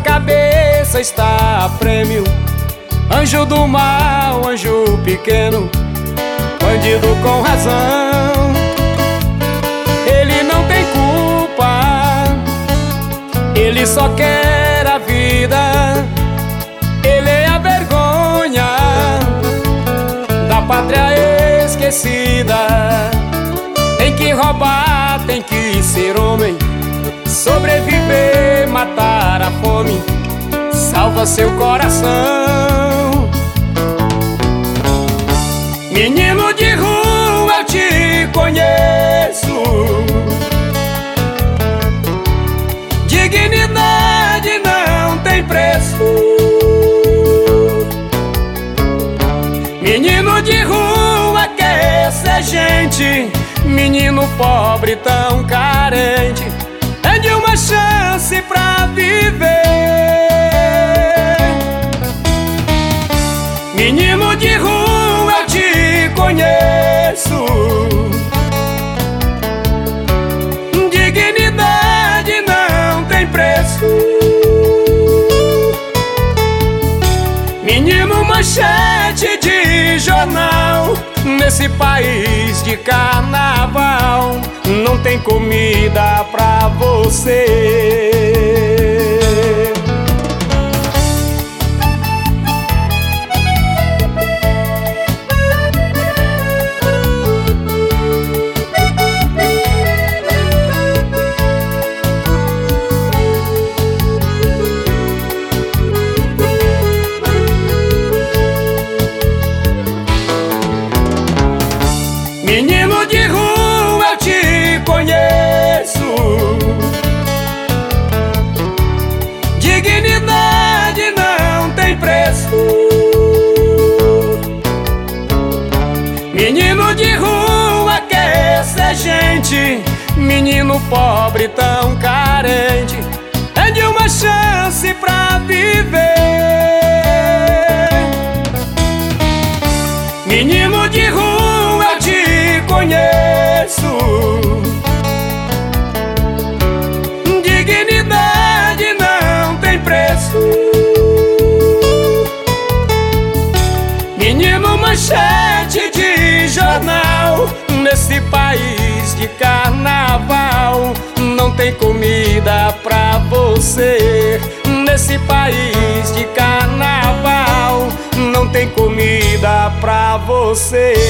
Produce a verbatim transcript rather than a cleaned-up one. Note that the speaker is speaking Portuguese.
cabeça está a prêmio. Anjo do mal, anjo pequeno, bandido com razão. Ele não tem culpa, ele só quer a vida. Ele é a vergonha da pátria esquecida. Tem que roubar, tem que ser homem, sobreviver, matar a fome. Salva seu coração. Menino de rua, eu te conheço. Dignidade não tem preço. Menino de rua quer ser gente. Menino pobre tão carente, pede uma chance pra viver. Menino de rua, eu te conheço. Dignidade não tem preço. Menino manchete de jornal, nesse país de carnaval não tem comida pra você. Menino de rua, eu te conheço. Dignidade não tem preço. Menino de rua quer ser gente. Menino pobre tão carente, pede uma chance pra viver. Menino de rua, eu te conheço. Dignidade não tem preço. Menino manchete de jornal, nesse país de carnaval não tem comida pra você. Nesse país de carnaval não tem comida pra você.